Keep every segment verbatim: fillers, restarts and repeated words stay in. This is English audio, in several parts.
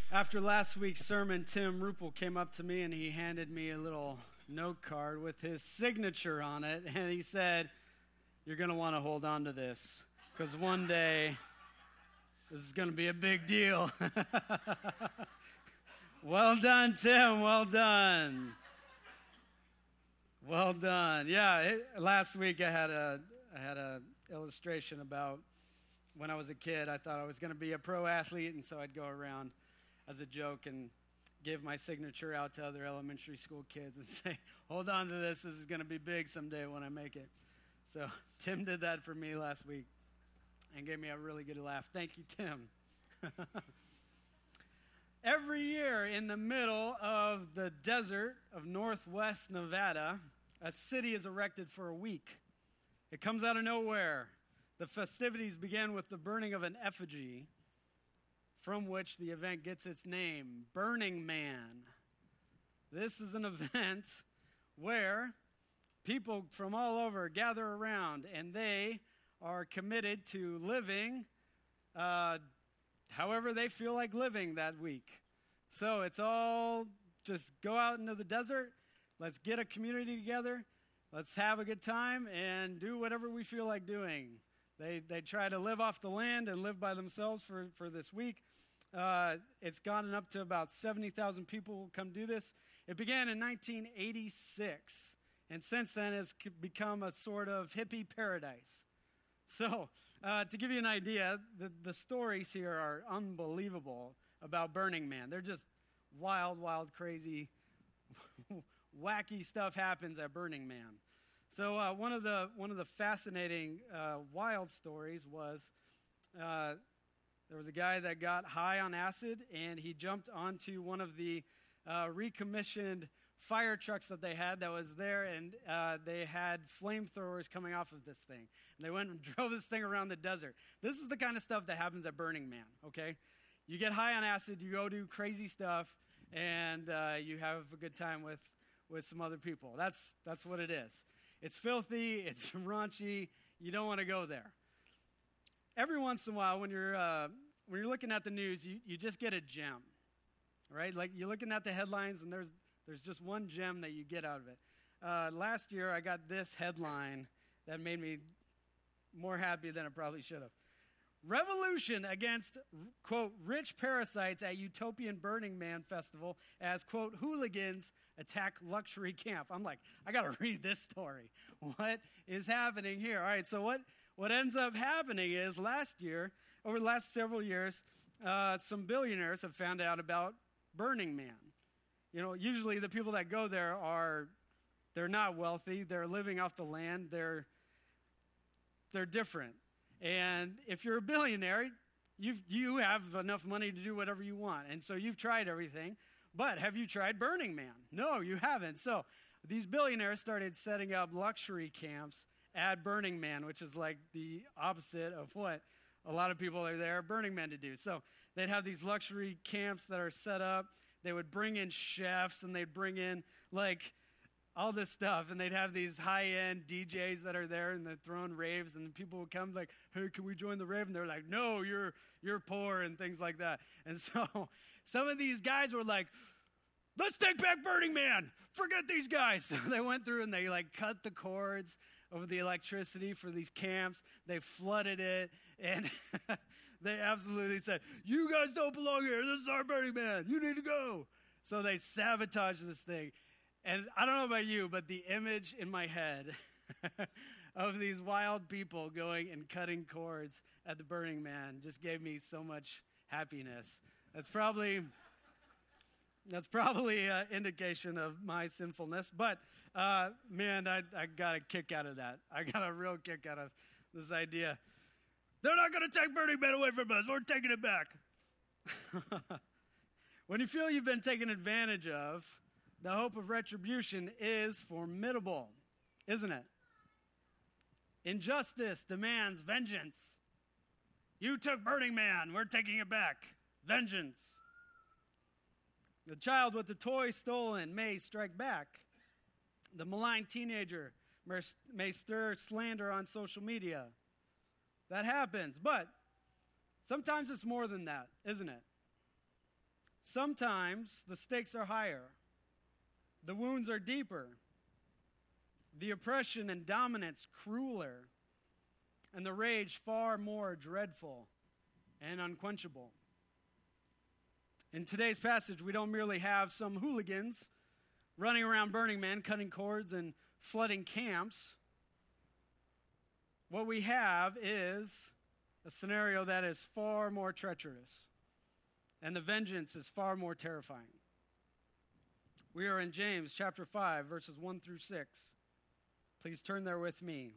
After last week's sermon, Tim Rupel came up to me and he handed me a little note card with his signature on it, and he said, "You're going to want to hold on to this, because one day this is going to be a big deal." Well done, Tim. Well done. Well done. Yeah, it, last week I had a I had a illustration about when I was a kid. I thought I was going to be a pro athlete, and so I'd go around as a joke and give my signature out to other elementary school kids and say, "Hold on to this. This is going to be big someday when I make it." So Tim did that for me last week and gave me a really good laugh. Thank you, Tim. Every year in the middle of the desert of northwest Nevada, a city is erected for a week. It comes out of nowhere. The festivities begin with the burning of an effigy, from which the event gets its name, Burning Man. This is an event where people from all over gather around, and they are committed to living uh, however they feel like living that week. So it's all just go out into the desert, let's get a community together, let's have a good time, and do whatever we feel like doing. They they try to live off the land and live by themselves for, for this week. Uh, it's gotten up to about seventy thousand people will come do this. It began in nineteen eighty-six, and since then it's become a sort of hippie paradise. So, uh, to give you an idea, the, the stories here are unbelievable about Burning Man. They're just wild, wild, crazy, wacky stuff happens at Burning Man. So, uh, one of the one of the fascinating, uh, wild stories was uh, there was a guy that got high on acid, and he jumped onto one of the uh, recommissioned fire trucks that they had that was there, and uh, they had flamethrowers coming off of this thing. And they went and drove this thing around the desert. This is the kind of stuff that happens at Burning Man, okay? You get high on acid, you go do crazy stuff, and uh, you have a good time with, with some other people. That's, that's what it is. It's filthy, it's raunchy, you don't want to go there. Every once in a while, when you're uh, when you're looking at the news, you, you just get a gem, right? Like you're looking at the headlines, and there's there's just one gem that you get out of it. Uh, last year, I got this headline that made me more happy than it probably should have. Revolution against, quote, rich parasites at Utopian Burning Man Festival as, quote, hooligans attack luxury camp. I'm like, I got to read this story. What is happening here? All right, so what... What ends up happening is last year, over the last several years, uh, some billionaires have found out about Burning Man. You know, usually the people that go there are, they're not wealthy, they're living off the land, they're, they're different. And if you're a billionaire, you've, you have enough money to do whatever you want. And so you've tried everything. But have you tried Burning Man? No, you haven't. So these billionaires started setting up luxury camps at Burning Man, which is like the opposite of what a lot of people are there at Burning Man to do. So they'd have these luxury camps that are set up. They would bring in chefs, and they'd bring in like all this stuff, and they'd have these high-end D Js that are there, and they're throwing raves, and people would come like, "Hey, can we join the rave?" And they're like, "No, you're you're poor," and things like that. And so some of these guys were like, "Let's take back Burning Man. Forget these guys." So they went through and they like cut the cords over the electricity for these camps. They flooded it, and they absolutely said, "You guys don't belong here. This is our Burning Man. You need to go." So they sabotaged this thing. And I don't know about you, but the image in my head of these wild people going and cutting cords at the Burning Man just gave me so much happiness. That's probably... That's probably an indication of my sinfulness, but uh, man, I, I got a kick out of that. I got a real kick out of this idea. They're not going to take Burning Man away from us. We're taking it back. When you feel you've been taken advantage of, the hope of retribution is formidable, isn't it? Injustice demands vengeance. You took Burning Man. We're taking it back. Vengeance. The child with the toy stolen may strike back. The maligned teenager may stir slander on social media. That happens, but sometimes it's more than that, isn't it? Sometimes the stakes are higher, the wounds are deeper, the oppression and dominance crueler, and the rage far more dreadful and unquenchable. In today's passage, we don't merely have some hooligans running around Burning Man, cutting cords and flooding camps. What we have is a scenario that is far more treacherous, and the vengeance is far more terrifying. We are in James chapter five, verses one through six. Please turn there with me.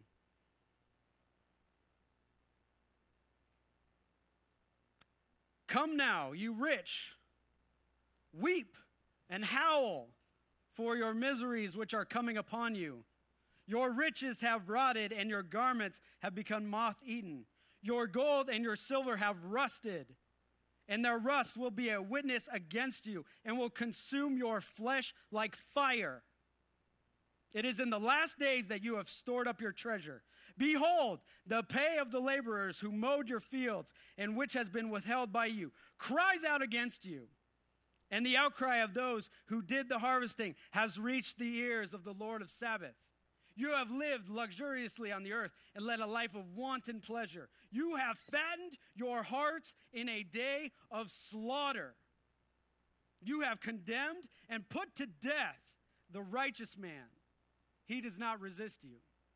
Come now, you rich, weep and howl for your miseries which are coming upon you. Your riches have rotted, and your garments have become moth-eaten. Your gold and your silver have rusted, and their rust will be a witness against you, and will consume your flesh like fire. It is in the last days that you have stored up your treasure. Behold, the pay of the laborers who mowed your fields, and which has been withheld by you, cries out against you. And the outcry of those who did the harvesting has reached the ears of the Lord of Sabaoth. You have lived luxuriously on the earth and led a life of wanton pleasure. You have fattened your hearts in a day of slaughter. You have condemned and put to death the righteous man. He does not resist you.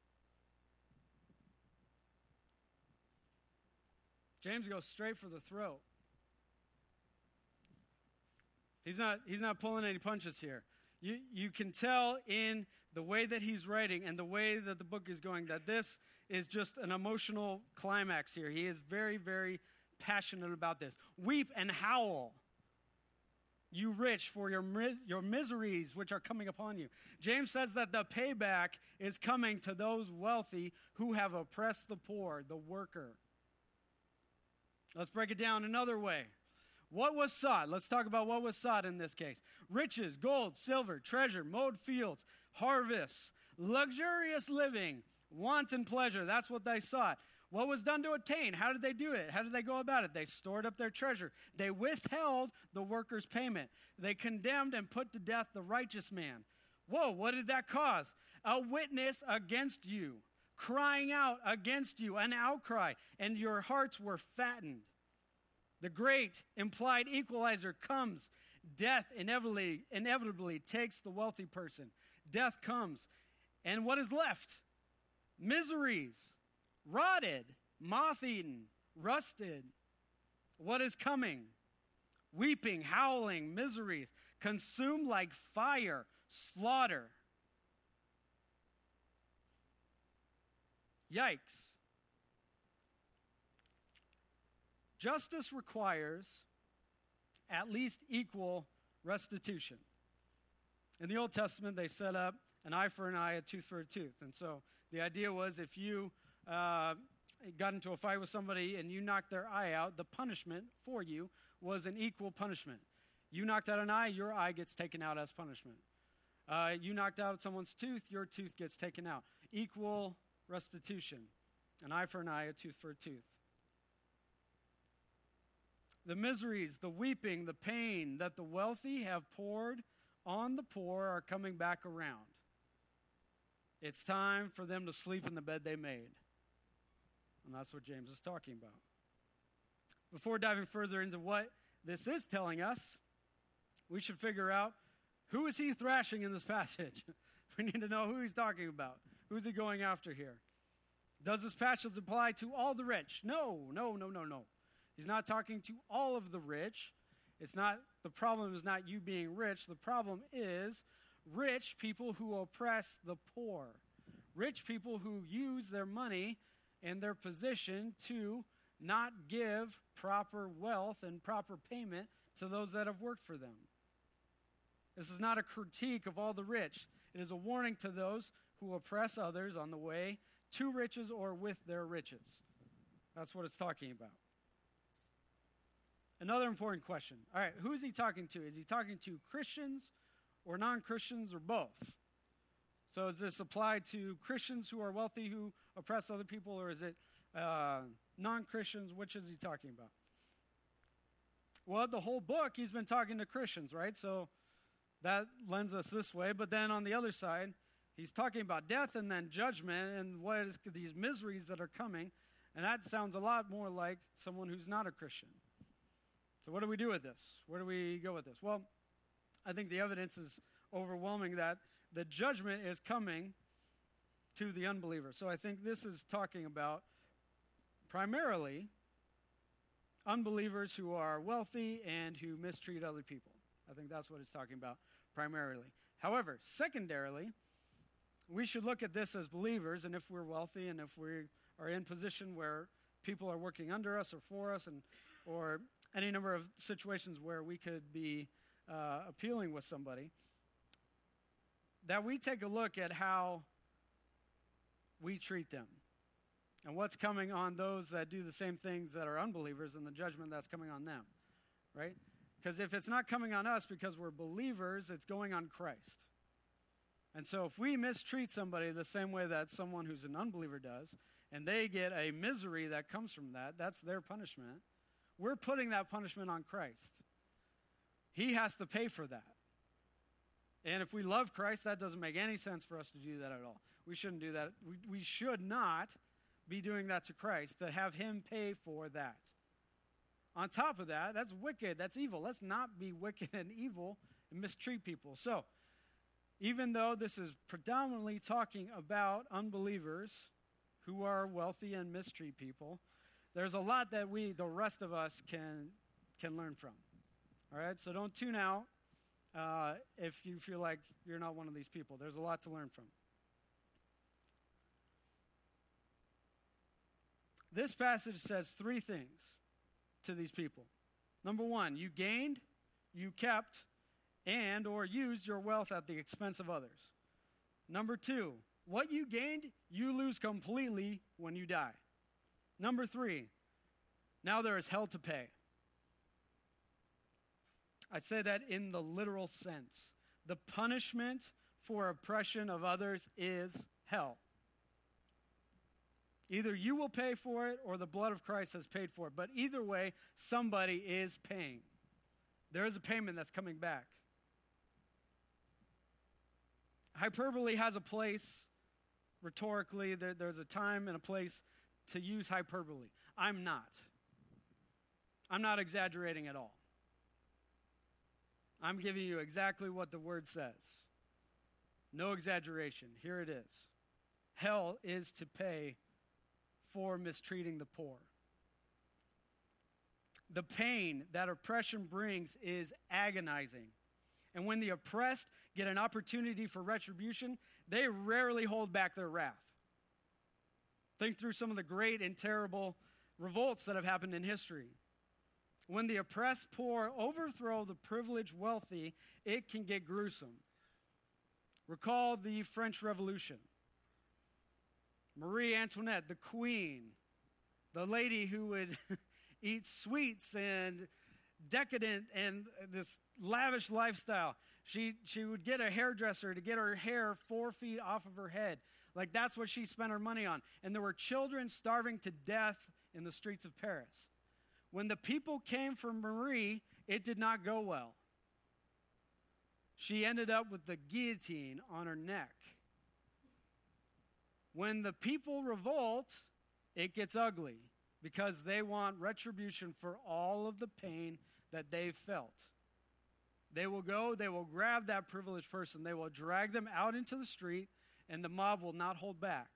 James goes straight for the throat. He's not, he's not pulling any punches here. You, you can tell in the way that he's writing and the way that the book is going that this is just an emotional climax here. He is very, very passionate about this. Weep and howl, you rich, for your, your miseries which are coming upon you. James says that the payback is coming to those wealthy who have oppressed the poor, the worker. Let's break it down another way. What was sought? Let's talk about what was sought in this case. Riches, gold, silver, treasure, mowed fields, harvests, luxurious living, wanton pleasure. That's what they sought. What was done to attain? How did they do it? How did they go about it? They stored up their treasure. They withheld the worker's payment. They condemned and put to death the righteous man. Whoa, what did that cause? A witness against you, crying out against you, an outcry, and your hearts were fattened. The great implied equalizer comes. Death inevitably, inevitably takes the wealthy person. Death comes. And what is left? Miseries, rotted, moth-eaten, rusted. What is coming? Weeping, howling, miseries, consumed like fire, slaughter. Yikes. Justice requires at least equal restitution. In the Old Testament, they set up an eye for an eye, a tooth for a tooth. And so the idea was if you uh, got into a fight with somebody and you knocked their eye out, the punishment for you was an equal punishment. You knocked out an eye, your eye gets taken out as punishment. Uh, you knocked out someone's tooth, your tooth gets taken out. Equal restitution. An eye for an eye, a tooth for a tooth. The miseries, the weeping, the pain that the wealthy have poured on the poor are coming back around. It's time for them to sleep in the bed they made. And that's what James is talking about. Before diving further into what this is telling us, we should figure out who is he thrashing in this passage. We need to know who he's talking about. Who's he going after here? Does this passage apply to all the rich? No, no, no, no, no. He's not talking to all of the rich. It's not, the problem is not you being rich. The problem is rich people who oppress the poor. Rich people who use their money and their position to not give proper wealth and proper payment to those that have worked for them. This is not a critique of all the rich. It is a warning to those who oppress others on the way to riches or with their riches. That's what it's talking about. Another important question. All right, who is he talking to? Is he talking to Christians or non-Christians or both? So is this applied to Christians who are wealthy who oppress other people, or is it uh, non-Christians? Which is he talking about? Well, the whole book, he's been talking to Christians, right? So that lends us this way. But then on the other side, he's talking about death and then judgment and what is these miseries that are coming. And that sounds a lot more like someone who's not a Christian. So what do we do with this? Where do we go with this? Well, I think the evidence is overwhelming that the judgment is coming to the unbeliever. So I think this is talking about primarily unbelievers who are wealthy and who mistreat other people. I think that's what it's talking about primarily. However, secondarily, we should look at this as believers, and if we're wealthy and if we are in position where people are working under us or for us, and or any number of situations where we could be uh, appealing with somebody, that we take a look at how we treat them and what's coming on those that do the same things that are unbelievers and the judgment that's coming on them, right? Because if it's not coming on us because we're believers, it's going on Christ. And so if we mistreat somebody the same way that someone who's an unbeliever does, and they get a misery that comes from that, that's their punishment, we're putting that punishment on Christ. He has to pay for that. And if we love Christ, that doesn't make any sense for us to do that at all. We shouldn't do that. We, we should not be doing that to Christ, to have him pay for that. On top of that, that's wicked, that's evil. Let's not be wicked and evil and mistreat people. So, even though this is predominantly talking about unbelievers who are wealthy and mistreat people, there's a lot that we, the rest of us, can can learn from. All right? So don't tune out uh, if you feel like you're not one of these people. There's a lot to learn from. This passage says three things to these people. Number one, you gained, you kept, and or used your wealth at the expense of others. Number two, what you gained, you lose completely when you die. Number three, now there is hell to pay. I say that in the literal sense. The punishment for oppression of others is hell. Either you will pay for it or the blood of Christ has paid for it. But either way, somebody is paying. There is a payment that's coming back. Hyperbole has a place, rhetorically. There, there's a time and a place to use hyperbole. I'm not. I'm not exaggerating at all. I'm giving you exactly what the word says. No exaggeration. Here it is. Hell is to pay for mistreating the poor. The pain that oppression brings is agonizing. And when the oppressed get an opportunity for retribution, they rarely hold back their wrath. Think through some of the great and terrible revolts that have happened in history. When the oppressed poor overthrow the privileged wealthy, it can get gruesome. Recall the French Revolution. Marie Antoinette, the queen, the lady who would eat sweets and decadent and this lavish lifestyle. She she would get a hairdresser to get her hair four feet off of her head. Like that's what she spent her money on. And there were children starving to death in the streets of Paris. When the people came for Marie, it did not go well. She ended up with the guillotine on her neck. When the people revolt, it gets ugly because they want retribution for all of the pain that they've felt. They will go, they will grab that privileged person, they will drag them out into the street, and the mob will not hold back.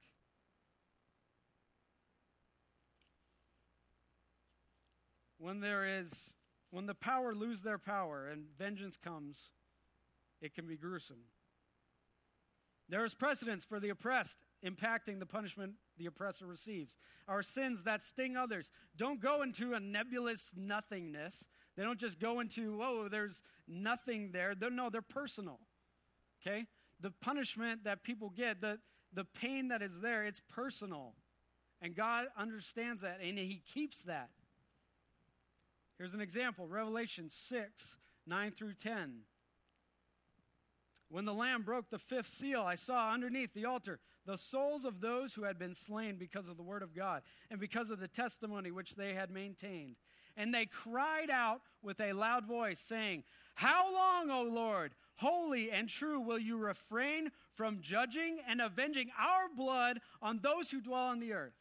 When there is, when the power lose their power and vengeance comes, it can be gruesome. There is precedence for the oppressed impacting the punishment the oppressor receives. Our sins that sting others don't go into a nebulous nothingness. They don't just go into, oh, there's nothing there. They're, no, they're personal, okay? The punishment that people get, the, the pain that is there, it's personal. And God understands that, and he keeps that. Here's an example, Revelation six, nine through ten. When the Lamb broke the fifth seal, I saw underneath the altar the souls of those who had been slain because of the word of God and because of the testimony which they had maintained. And they cried out with a loud voice, saying, "How long, O Lord, holy and true, will you refrain from judging and avenging our blood on those who dwell on the earth?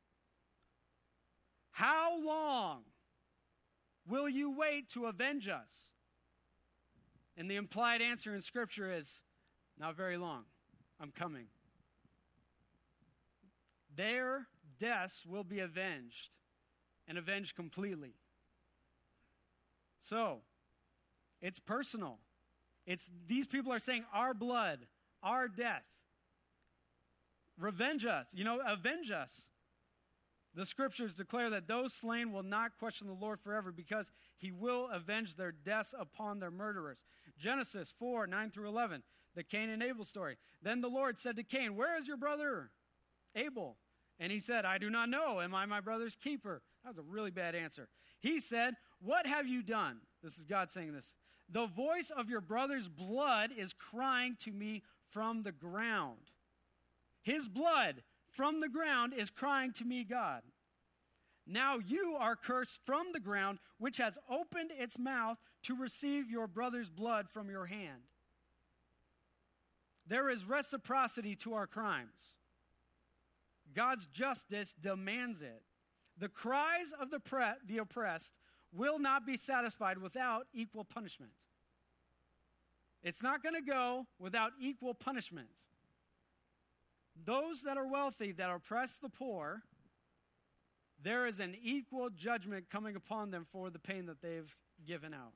How long will you wait to avenge us?" And the implied answer in Scripture is, not very long. I'm coming. Their deaths will be avenged, and avenged completely. So, it's personal. It's these people are saying, our blood, our death. Revenge us, you know, avenge us. The Scriptures declare that those slain will not question the Lord forever because he will avenge their deaths upon their murderers. Genesis four, nine through eleven, the Cain and Abel story. Then the Lord said to Cain, "Where is your brother Abel?" And he said, "I do not know. Am I my brother's keeper?" That was a really bad answer. He said, "What have you done?" This is God saying this. "The voice of your brother's blood is crying to me from the ground." His blood from the ground is crying to me, God. "Now you are cursed from the ground, which has opened its mouth to receive your brother's blood from your hand." There is reciprocity to our crimes. God's justice demands it. The cries of the, pre- the oppressed will not be satisfied without equal punishment. It's not going to go without equal punishment. Those that are wealthy, that oppress the poor, there is an equal judgment coming upon them for the pain that they've given out.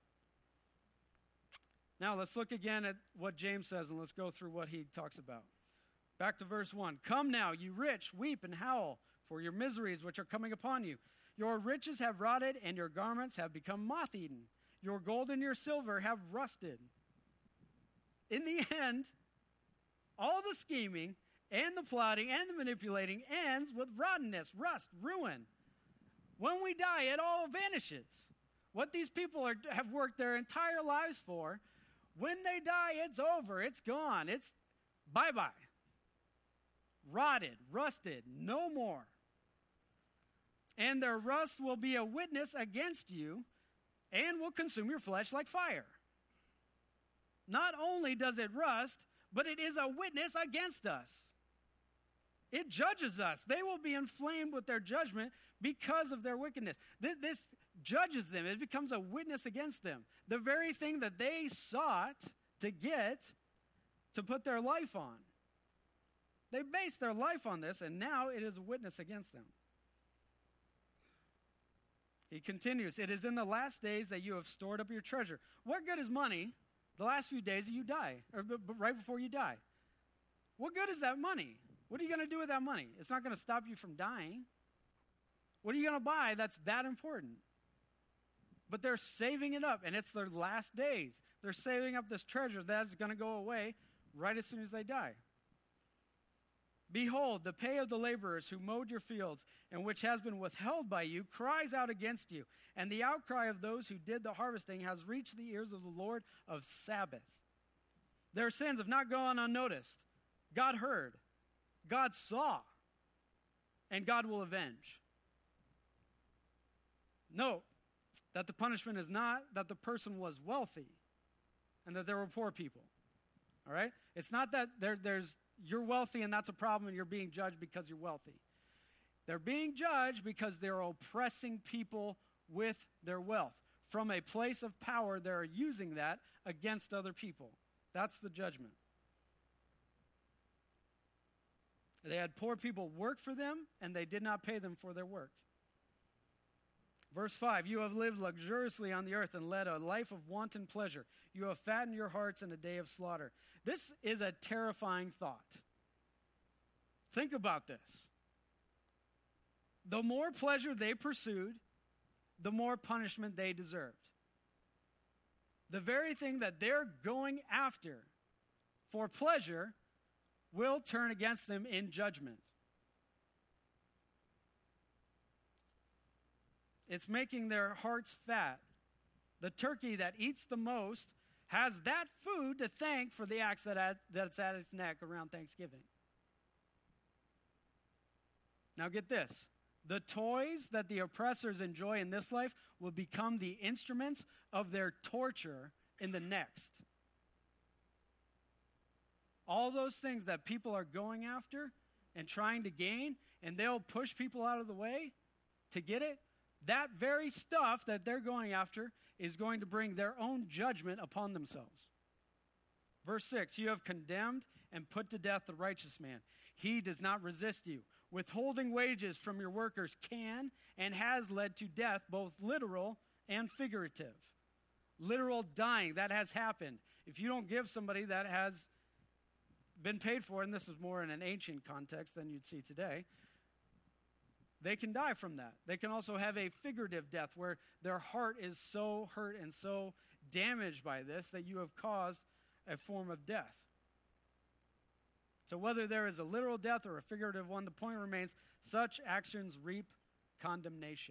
Now let's look again at what James says, and let's go through what he talks about. Back to verse one. "Come now, you rich, weep and howl for your miseries which are coming upon you. Your riches have rotted, and your garments have become moth-eaten. Your gold and your silver have rusted." In the end, all the scheming and the plotting and the manipulating ends with rottenness, rust, ruin. When we die, it all vanishes. What these people are, have worked their entire lives for, when they die, it's over. It's gone. It's bye-bye. Rotted, rusted, no more. "And their rust will be a witness against you and will consume your flesh like fire." Not only does it rust, but it is a witness against us. It judges us. They will be inflamed with their judgment because of their wickedness. This, this judges them. It becomes a witness against them. The very thing that they sought to get, to put their life on. They based their life on this, and now it is a witness against them. He continues, "It is in the last days that you have stored up your treasure." What good is money the last few days that you die, or b- b- right before you die? What good is that money? What are you going to do with that money? It's not going to stop you from dying. What are you going to buy that's that important? But they're saving it up, and it's their last days. They're saving up this treasure that's going to go away right as soon as they die. "Behold, the pay of the laborers who mowed your fields, and which has been withheld by you, cries out against you. And the outcry of those who did the harvesting has reached the ears of the Lord of Sabaoth. Their sins have not gone unnoticed. God heard, God saw, and God will avenge." Note that the punishment is not that the person was wealthy and that there were poor people. All right? It's not that there, there's you're wealthy and that's a problem and you're being judged because you're wealthy. They're being judged because they're oppressing people with their wealth. From a place of power, they're using that against other people. That's the judgment. They had poor people work for them, and they did not pay them for their work. Verse five, "You have lived luxuriously on the earth and led a life of wanton pleasure. You have fattened your hearts in a day of slaughter." This is a terrifying thought. Think about this. The more pleasure they pursued, the more punishment they deserved. The very thing that they're going after for pleasure will turn against them in judgment. It's making their hearts fat. The turkey that eats the most has that food to thank for the axe that at, that's at its neck around Thanksgiving. Now get this. The toys that the oppressors enjoy in this life will become the instruments of their torture in the next. All those things that people are going after and trying to gain, and they'll push people out of the way to get it, that very stuff that they're going after is going to bring their own judgment upon themselves. Verse six, you have condemned and put to death the righteous man. He does not resist you. Withholding wages from your workers can and has led to death, both literal and figurative. Literal dying, that has happened. If you don't give somebody that has been paid for, and this is more in an ancient context than you'd see today, they can die from that. They can also have a figurative death where their heart is so hurt and so damaged by this that you have caused a form of death. So whether there is a literal death or a figurative one, the point remains, such actions reap condemnation.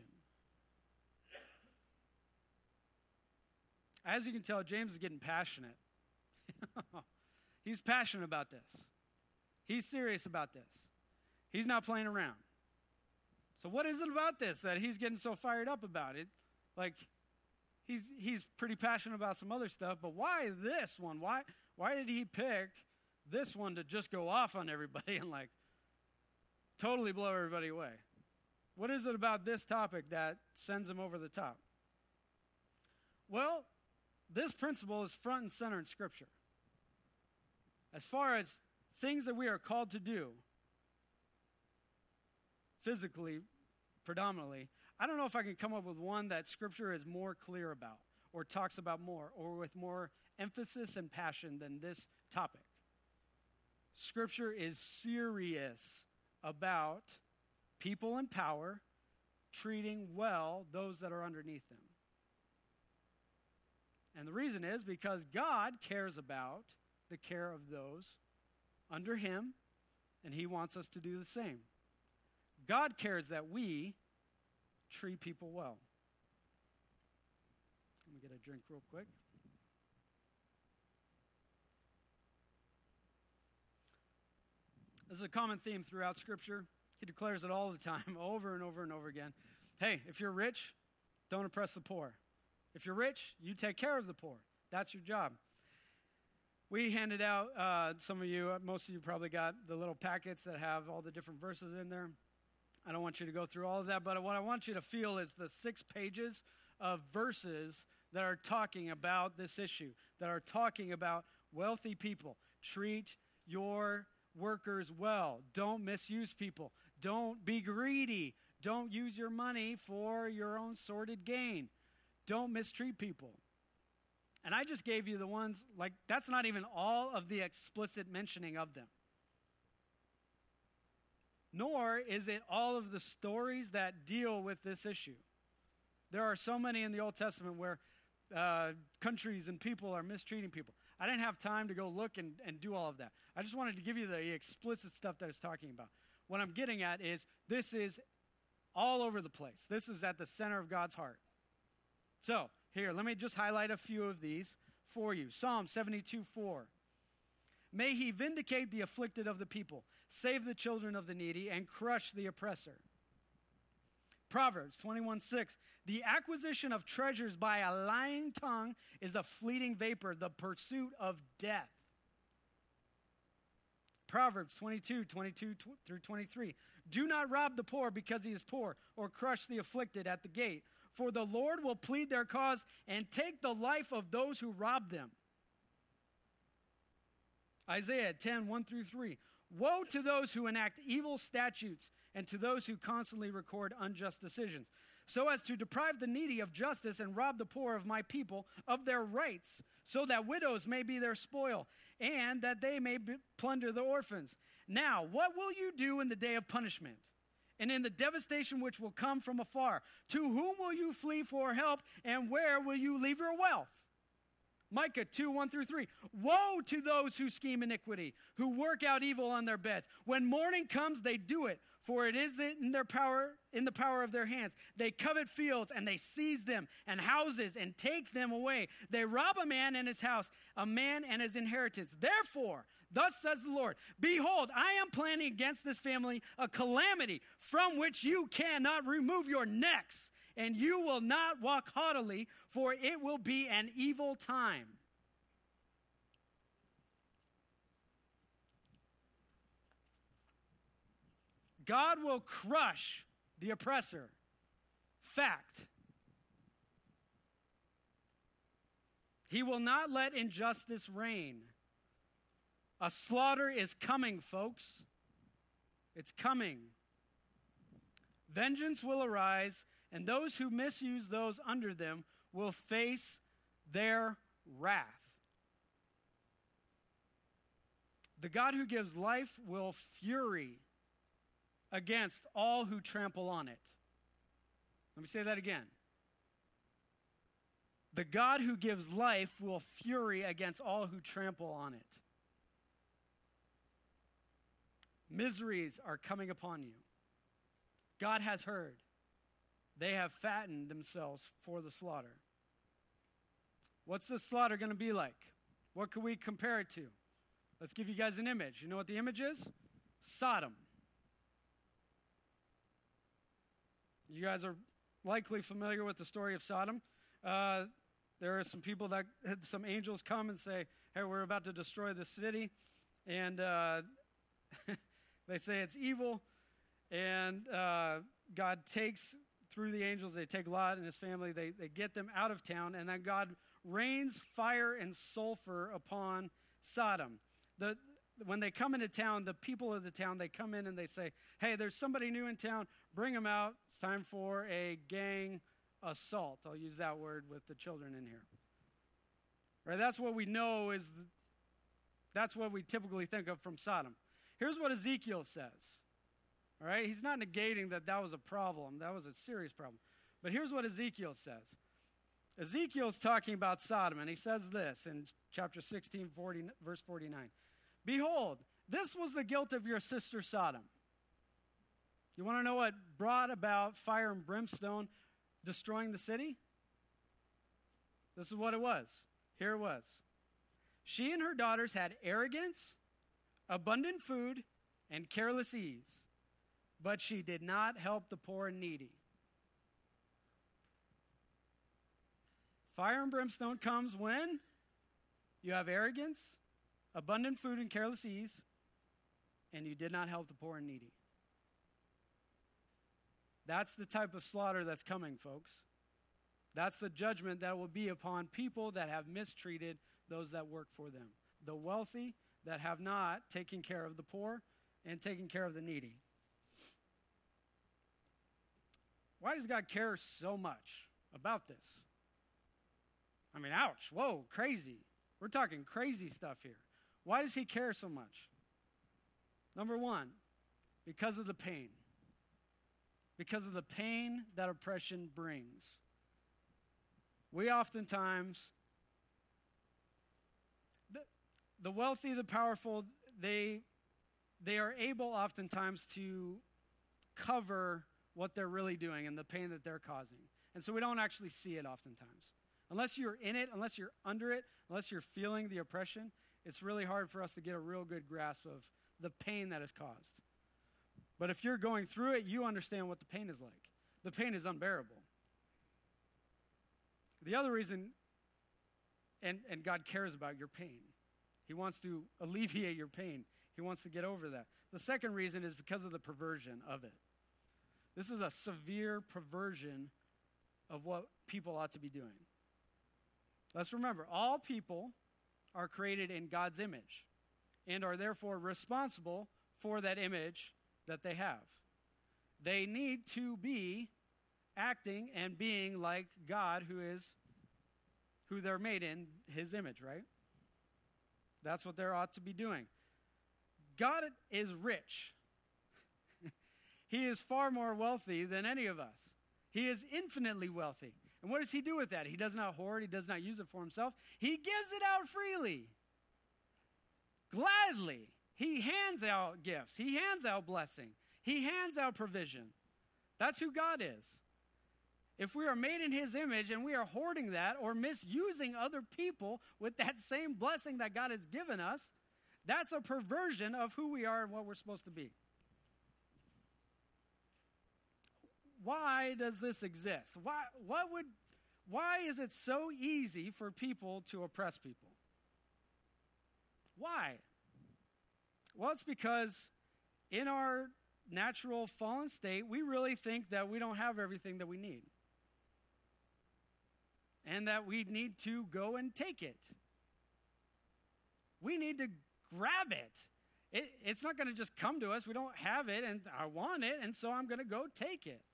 As you can tell, James is getting passionate. He's passionate about this. He's serious about this. He's not playing around. So what is it about this that he's getting so fired up about it? Like, he's he's pretty passionate about some other stuff, but why this one? Why why did he pick this one to just go off on everybody and like totally blow everybody away? What is it about this topic that sends him over the top? Well, this principle is front and center in Scripture. As far as things that we are called to do, physically, predominantly, I don't know if I can come up with one that Scripture is more clear about or talks about more or with more emphasis and passion than this topic. Scripture is serious about people in power treating well those that are underneath them. And the reason is because God cares about the care of those under Him, and He wants us to do the same. God cares that we treat people well. Let me get a drink real quick. This is a common theme throughout Scripture. He declares it all the time, over and over and over again. Hey, if you're rich, don't oppress the poor. If you're rich, you take care of the poor. That's your job. We handed out, uh, some of you, most of you probably got the little packets that have all the different verses in there. I don't want you to go through all of that, but what I want you to feel is the six pages of verses that are talking about this issue, that are talking about wealthy people. Treat your workers well. Don't misuse people. Don't be greedy. Don't use your money for your own sordid gain. Don't mistreat people. And I just gave you the ones, like, that's not even all of the explicit mentioning of them. Nor is it all of the stories that deal with this issue. There are so many in the Old Testament where uh, countries and people are mistreating people. I didn't have time to go look and, and do all of that. I just wanted to give you the explicit stuff that it's talking about. What I'm getting at is this is all over the place. This is at the center of God's heart. So, here, let me just highlight a few of these for you. Psalm seventy-two four. May He vindicate the afflicted of the people, save the children of the needy, and crush the oppressor. Proverbs twenty-one six. The acquisition of treasures by a lying tongue is a fleeting vapor, the pursuit of death. Proverbs twenty-two twenty-two through twenty-three. Do not rob the poor because he is poor, or crush the afflicted at the gate. For the Lord will plead their cause and take the life of those who rob them. Isaiah ten one through three. Woe to those who enact evil statutes and to those who constantly record unjust decisions, so as to deprive the needy of justice and rob the poor of my people of their rights, so that widows may be their spoil and that they may be, plunder the orphans. Now, what will you do in the day of punishment and in the devastation which will come from afar? To whom will you flee for help, and where will you leave your wealth? Micah two one through three. Woe to those who scheme iniquity, who work out evil on their beds. When morning comes, they do it, for it is in their power, in the power of their hands. They covet fields, and they seize them, and houses, and take them away. They rob a man and his house, a man and his inheritance. Therefore, Thus says the Lord, behold, I am planning against this family a calamity from which you cannot remove your necks, and you will not walk haughtily, for it will be an evil time. God will crush the oppressor. Fact. He will not let injustice reign. A slaughter is coming, folks. It's coming. Vengeance will arise, and those who misuse those under them will face their wrath. The God who gives life will fury against all who trample on it. Let me say that again. The God who gives life will fury against all who trample on it. Miseries are coming upon you. God has heard. They have fattened themselves for the slaughter. What's the slaughter going to be like? What can we compare it to? Let's give you guys an image. You know what the image is? Sodom. You guys are likely familiar with the story of Sodom. Uh, there are some people that, some angels come and say, hey, we're about to destroy the city. And uh, they say it's evil. And uh, God takes, through the angels, they take Lot and his family, they, they get them out of town. And then God rains fire and sulfur upon Sodom. The When they come into town, the people of the town, they come in and they say, hey, there's somebody new in town. Bring them out. It's time for a gang assault. I'll use that word with the children in here. Right? That's what we know is, the, that's what we typically think of from Sodom. Here's what Ezekiel says. All right? He's not negating that that was a problem. That was a serious problem. But here's what Ezekiel says. Ezekiel's talking about Sodom, and he says this in chapter sixteen, forty, verse forty-nine. Behold, this was the guilt of your sister Sodom. You want to know what brought about fire and brimstone destroying the city? This is what it was. Here it was. She and her daughters had arrogance, abundant food, and careless ease, but she did not help the poor and needy. Fire and brimstone comes when you have arrogance, abundant food, and careless ease, and you did not help the poor and needy. That's the type of slaughter that's coming, folks. That's the judgment that will be upon people that have mistreated those that work for them. The wealthy that have not taken care of the poor and taken care of the needy. Why does God care so much about this? I mean, ouch, whoa, crazy. We're talking crazy stuff here. Why does he care so much? Number one, because of the pain. Because of the pain that oppression brings. We oftentimes, the, the wealthy, the powerful, they, they are able oftentimes to cover what they're really doing and the pain that they're causing. And so we don't actually see it oftentimes. Unless you're in it, unless you're under it, unless you're feeling the oppression, it's really hard for us to get a real good grasp of the pain that is caused. But if you're going through it, you understand what the pain is like. The pain is unbearable. The other reason, and, and God cares about your pain. He wants to alleviate your pain. He wants to get over that. The second reason is because of the perversion of it. This is a severe perversion of what people ought to be doing. Let's remember, all people are created in God's image and are therefore responsible for that image that they have. They need to be acting and being like God, who is who they're made in, his image, right? That's what they ought to be doing. God is rich. He is far more wealthy than any of us. He is infinitely wealthy. And what does he do with that? He does not hoard. He does not use it for himself. He gives it out freely. Gladly. He hands out gifts. He hands out blessing. He hands out provision. That's who God is. If we are made in his image and we are hoarding that or misusing other people with that same blessing that God has given us, That's a perversion of who we are and what we're supposed to be. Why does this exist? Why, what would, why is it so easy for people to oppress people? Why? Well, it's because in our natural fallen state, we really think that we don't have everything that we need. And that we need to go and take it. We need to grab it. it it's not going to just come to us. We don't have it, and I want it, and so I'm going to go take it.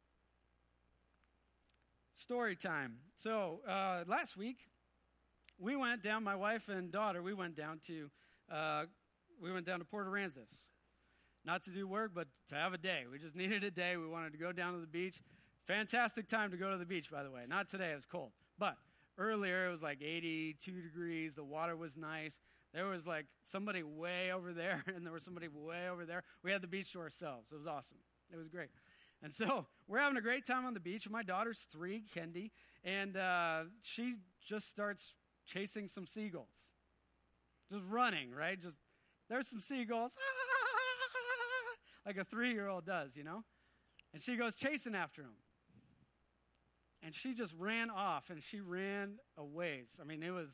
Story time. So uh, last week, we went down, my wife and daughter, we went down to, uh, we went down to Port Aransas. Not to do work, but to have a day. We just needed a day. We wanted to go down to the beach. Fantastic time to go to the beach, by the way. Not today, it was cold. But earlier, it was like eighty-two degrees. The water was nice. There was like somebody way over there, and there was somebody way over there. We had the beach to ourselves. It was awesome. It was great. And so we're having a great time on the beach. My daughter's three, Kendi, and uh, she just starts chasing some seagulls. Just running, right? Just there's some seagulls, like a three-year-old does, you know? And she goes chasing after them. And she just ran off, and she ran a ways. I mean, it was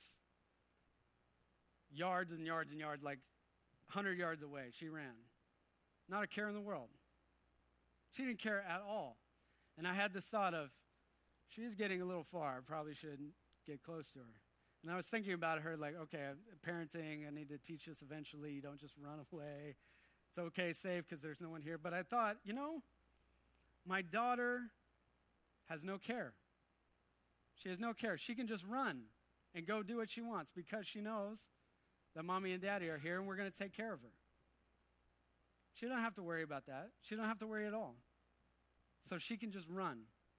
yards and yards and yards, like one hundred yards away. She ran. Not a care in the world. She didn't care at all. And I had this thought of, she's getting a little far. I probably shouldn't get close to her. And I was thinking about her like, okay, parenting, I need to teach this eventually. You don't just run away. It's okay, safe, because there's no one here. But I thought, you know, my daughter has no care. She has no care. She can just run and go do what she wants because she knows that mommy and daddy are here and we're going to take care of her. She don't have to worry about that. She don't have to worry at all. So she can just run.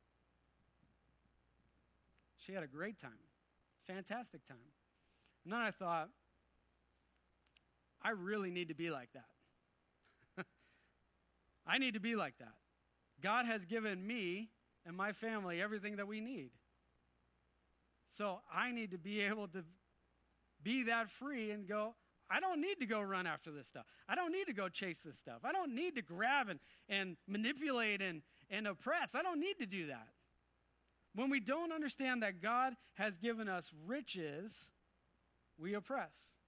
She had a great time. Fantastic time. And then I thought, I really need to be like that. I need to be like that. God has given me and my family everything that we need. So I need to be able to be that free and go, I don't need to go run after this stuff. I don't need to go chase this stuff. I don't need to grab and, and manipulate and, and oppress. I don't need to do that. When we don't understand that God has given us riches, we oppress.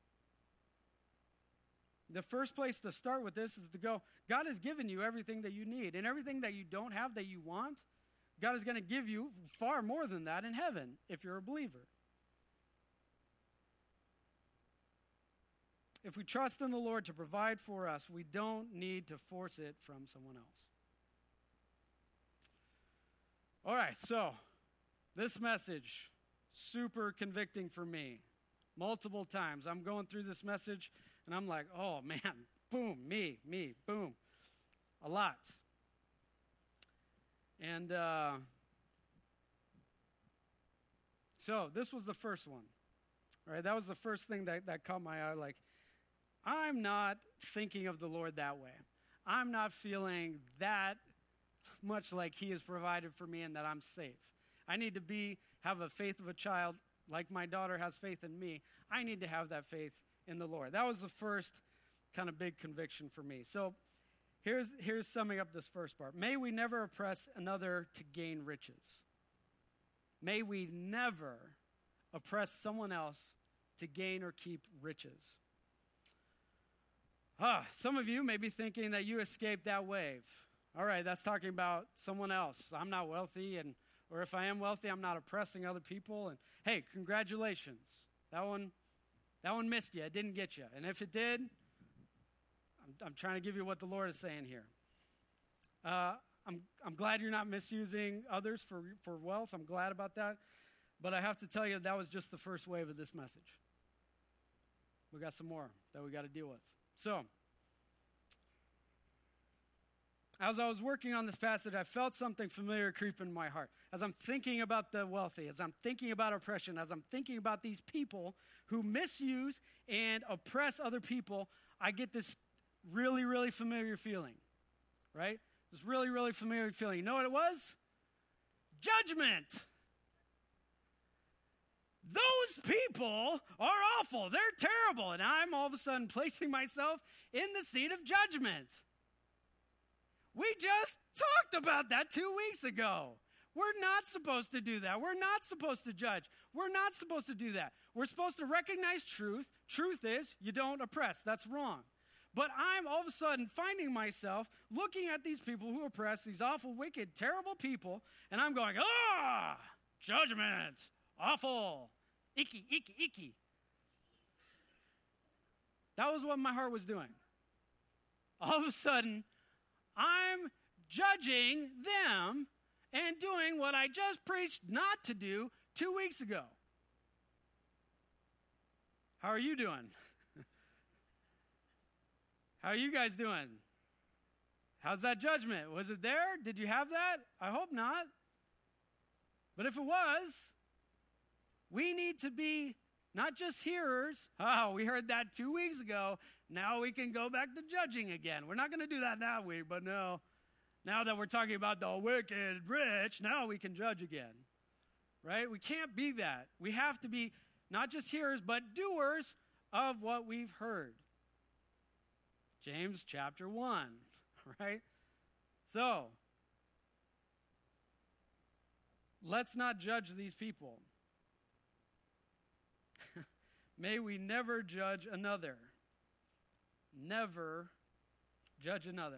The first place to start with this is to go, God has given you everything that you need, and everything that you don't have that you want, God is going to give you far more than that in heaven if you're a believer. If we trust in the Lord to provide for us, we don't need to force it from someone else. All right, so this message, super convicting for me. Multiple times. I'm going through this message, and I'm like, oh, man, boom, me, me, boom. A lot. And uh, so this was the first one. Right? That was the first thing that, that caught my eye, like, I'm not thinking of the Lord that way. I'm not feeling that much like he has provided for me and that I'm safe. I need to be have a faith of a child like my daughter has faith in me. I need to have that faith in the Lord. That was the first kind of big conviction for me. So here's, here's summing up this first part. May we never oppress another to gain riches. May we never oppress someone else to gain or keep riches. Ah, some of you may be thinking that you escaped that wave. All right, that's talking about someone else. I'm not wealthy, and or if I am wealthy, I'm not oppressing other people. And hey, congratulations. That one, that one missed you. It didn't get you. And if it did, I'm, I'm trying to give you what the Lord is saying here. Uh, I'm I'm glad you're not misusing others for for wealth. I'm glad about that. But I have to tell you, that was just the first wave of this message. We got some more that we got to deal with. So, as I was working on this passage, I felt something familiar creep in my heart. As I'm thinking about the wealthy, as I'm thinking about oppression, as I'm thinking about these people who misuse and oppress other people, I get this really, really familiar feeling, right? This really, really familiar feeling. You know what it was? Judgment. those people are awful. They're terrible. And I'm all of a sudden placing myself in the seat of judgment. We just talked about that two weeks ago. We're not supposed to do that. We're not supposed to judge. We're not supposed to do that. We're supposed to recognize truth. Truth is, you don't oppress. That's wrong. But I'm all of a sudden finding myself looking at these people who oppress, these awful, wicked, terrible people, and I'm going, ah, judgment, awful, icky, icky, icky. That was what my heart was doing. All of a sudden, I'm judging them and doing what I just preached not to do two weeks ago. How are you doing? How are you guys doing? How's that judgment? Was it there? Did you have that? I hope not. But if it was, we need to be not just hearers. Oh, we heard that two weeks ago. Now we can go back to judging again. We're not going to do that that week, but no. Now that we're talking about the wicked rich, now we can judge again. Right? We can't be that. We have to be not just hearers, but doers of what we've heard. James chapter one, right? So, let's not judge these people. May we never judge another. Never judge another.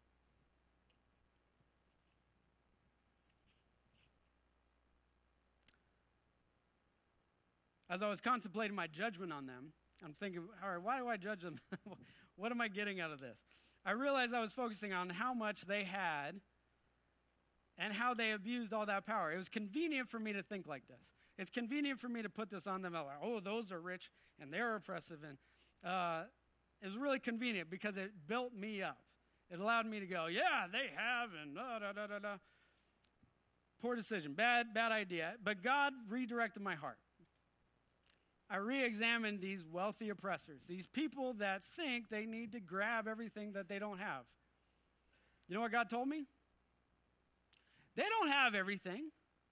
As I was contemplating my judgment on them, I'm thinking, all right, why do I judge them? What am I getting out of this? I realized I was focusing on how much they had and how they abused all that power. It was convenient for me to think like this. It's convenient for me to put this on them. Like, oh, those are rich and they're oppressive. And uh, it was really convenient because it built me up. It allowed me to go, yeah, they have, and da, da, da, da, da. Poor decision, bad, bad idea. But God redirected my heart. I re-examined these wealthy oppressors, these people that think they need to grab everything that they don't have. You know what God told me? They don't have everything.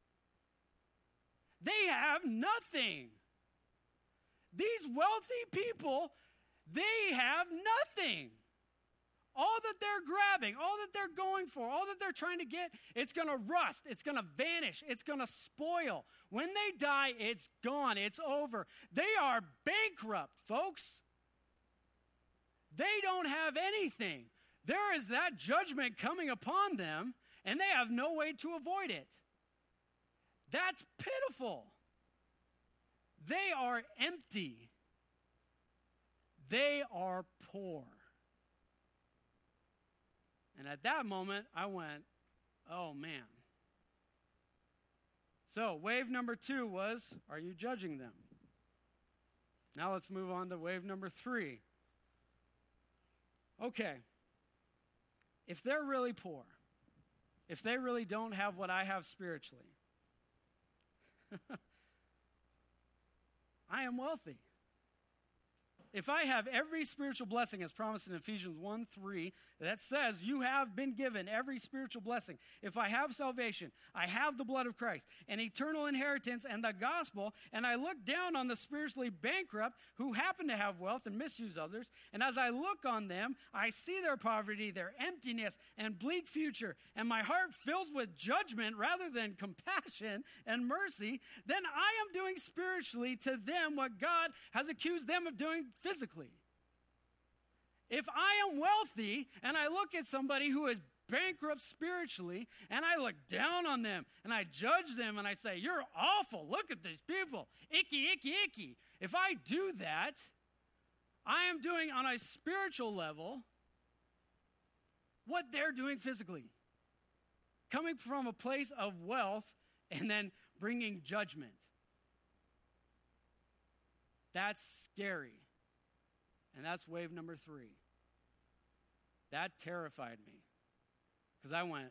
They have nothing. These wealthy people, they have nothing. All that they're grabbing, all that they're going for, all that they're trying to get, it's going to rust. It's going to vanish. It's going to spoil. When they die, it's gone. It's over. They are bankrupt, folks. They don't have anything. There is that judgment coming upon them, and they have no way to avoid it. That's pitiful. They are empty. They are poor. And at that moment, I went, oh, man. So wave number two was, are you judging them? Now let's move on to wave number three. Okay. If they're really poor, if they really don't have what I have spiritually, I am wealthy. If I have every spiritual blessing as promised in Ephesians one three, that says you have been given every spiritual blessing. If I have salvation, I have the blood of Christ, an eternal inheritance and the gospel, and I look down on the spiritually bankrupt who happen to have wealth and misuse others, and as I look on them, I see their poverty, their emptiness, and bleak future, and my heart fills with judgment rather than compassion and mercy, then I am doing spiritually to them what God has accused them of doing physically. If I am wealthy and I look at somebody who is bankrupt spiritually and I look down on them and I judge them and I say, you're awful, look at these people, icky, icky, icky. If I do that, I am doing on a spiritual level what they're doing physically. Coming from a place of wealth and then bringing judgment. That's scary. And that's wave number three. That terrified me. Because I went,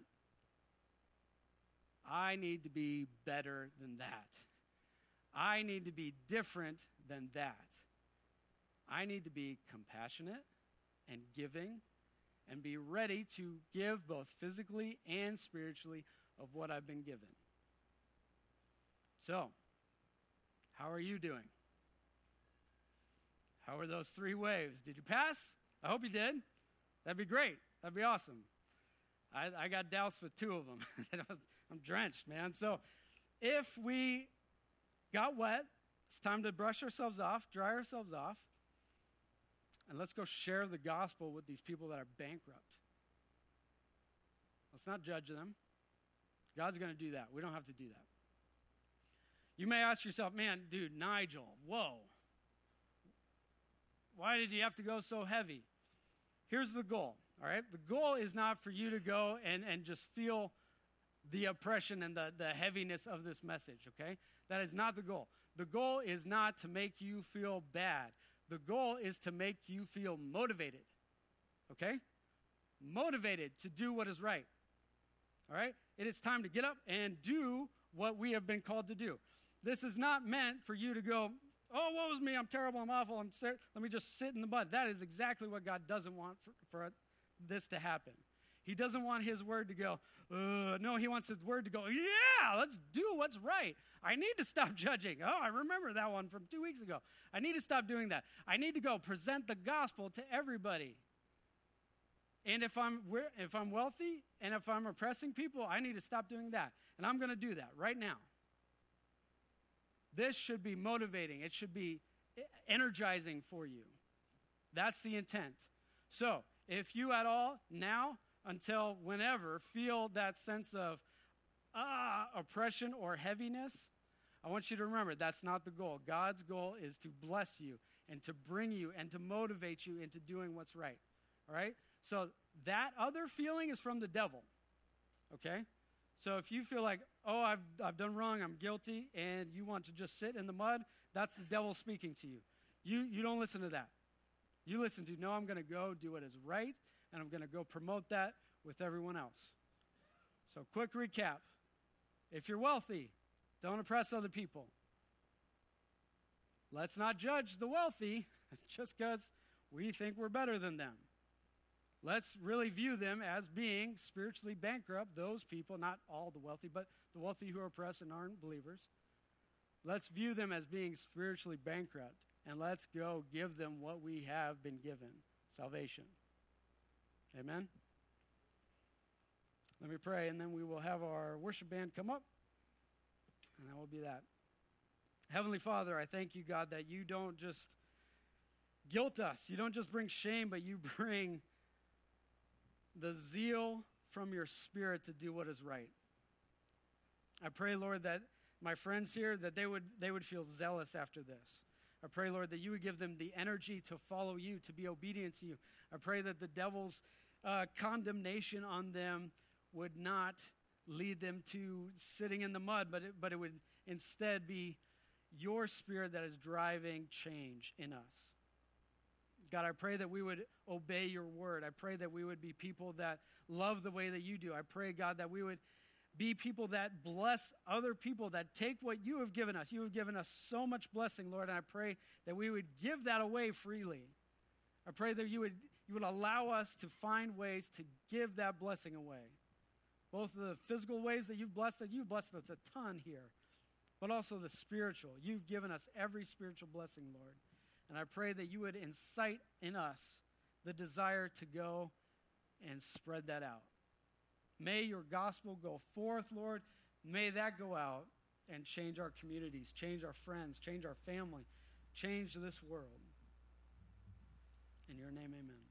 I need to be better than that. I need to be different than that. I need to be compassionate and giving and be ready to give both physically and spiritually of what I've been given. So, how How are you doing? How are those three waves? Did you pass? I hope you did. That'd be great. That'd be awesome. I, I got doused with two of them. I'm drenched, man. So if we got wet, it's time to brush ourselves off, dry ourselves off, and let's go share the gospel with these people that are bankrupt. Let's not judge them. God's going to do that. We don't have to do that. You may ask yourself, man, dude, Nigel, whoa. Why did you have to go so heavy? Here's the goal, all right? The goal is not for you to go and, and just feel the oppression and the, the heaviness of this message, okay? That is not the goal. The goal is not to make you feel bad. The goal is to make you feel motivated, okay? Motivated to do what is right, all right? It is time to get up and do what we have been called to do. This is not meant for you to go, oh, woe is me, I'm terrible, I'm awful, I'm ser- let me just sit in the mud. That is exactly what God doesn't want for, for this to happen. He doesn't want his word to go, uh, no, he wants his word to go, yeah, let's do what's right. I need to stop judging. Oh, I remember that one from two weeks ago. I need to stop doing that. I need to go present the gospel to everybody. And if I'm if I'm wealthy and if I'm oppressing people, I need to stop doing that. And I'm going to do that right now. This should be motivating. It should be energizing for you. That's the intent. So if you at all now until whenever feel that sense of ah, oppression or heaviness, I want you to remember that's not the goal. God's goal is to bless you and to bring you and to motivate you into doing what's right. All right? So that other feeling is from the devil. Okay? So if you feel like, oh, I've I've done wrong, I'm guilty, and you want to just sit in the mud, that's the devil speaking to you. You you don't listen to that. You listen to, no, I'm going to go do what is right, and I'm going to go promote that with everyone else. So quick recap. If you're wealthy, don't oppress other people. Let's not judge the wealthy just because we think we're better than them. Let's really view them as being spiritually bankrupt, those people, not all the wealthy, but the wealthy who are oppressed and aren't believers. Let's view them as being spiritually bankrupt, and let's go give them what we have been given, salvation. Amen? Let me pray, and then we will have our worship band come up, and that will be that. Heavenly Father, I thank you, God, that you don't just guilt us. You don't just bring shame, but you bring the zeal from your Spirit to do what is right. I pray, Lord, that my friends here, that they would they would feel zealous after this. I pray, Lord, that you would give them the energy to follow you, to be obedient to you. I pray that the devil's uh, condemnation on them would not lead them to sitting in the mud, but it, but it would instead be your Spirit that is driving change in us. God, I pray that we would obey your word. I pray that we would be people that love the way that you do. I pray, God, that we would be people that bless other people, that take what you have given us. You have given us so much blessing, Lord, and I pray that we would give that away freely. I pray that you would, you would allow us to find ways to give that blessing away. Both the physical ways that you've blessed us, you've blessed us a ton here, but also the spiritual. You've given us every spiritual blessing, Lord. And I pray that you would incite in us the desire to go and spread that out. May your gospel go forth, Lord. May that go out and change our communities, change our friends, change our family, change this world. In your name, amen.